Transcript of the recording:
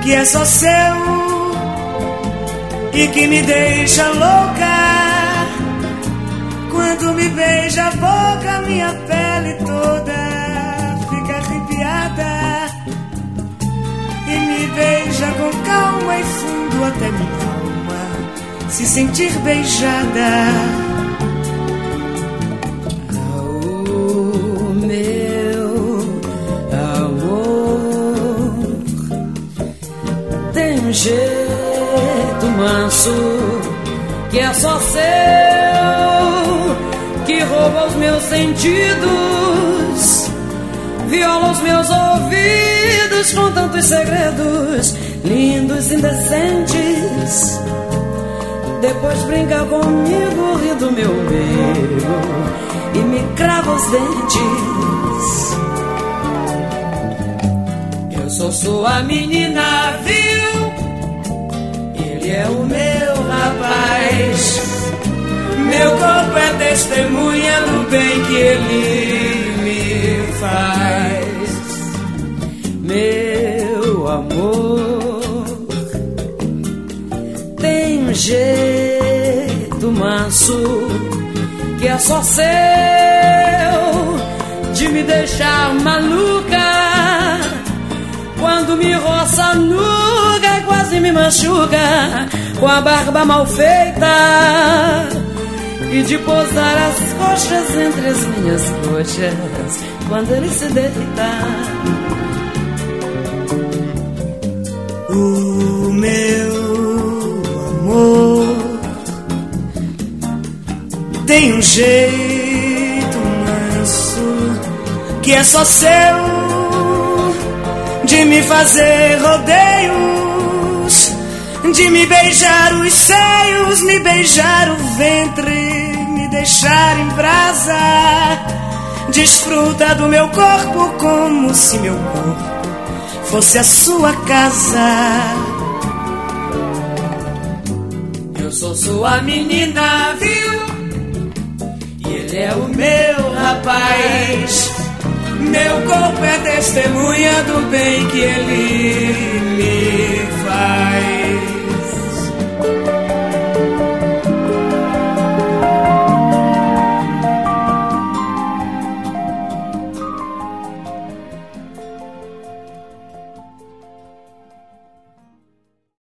que é só seu e que me deixa louca. Quando me beija a boca, minha pele toda fica arrepiada. E me beija com calma e fundo até minha alma se sentir beijada. Oh, meu amor, tem um jeito manso que é só seu, que rouba os meus sentidos, viola os meus ouvidos com tantos segredos lindos, indecentes. Depois brinca comigo, ri do meu beijo e me crava os dentes. Eu sou sua menina, viu? Ele é o meu rapaz. Meu corpo é testemunha do bem que ele me faz. Meu amor tem um jeito manso que é só seu, de me deixar maluca. Quando me roça nuga e quase me machuca, com a barba mal feita, e de pousar as coxas entre as minhas coxas quando ele se deita. O meu amor tem um jeito manso que é só seu, de me fazer rodeios, de me beijar os seios, me beijar o ventre, me deixar em brasa. Desfruta do meu corpo como se meu corpo fosse a sua casa. Eu sou sua menina, viu? E ele é o meu rapaz. Meu corpo é testemunha do bem que ele me faz.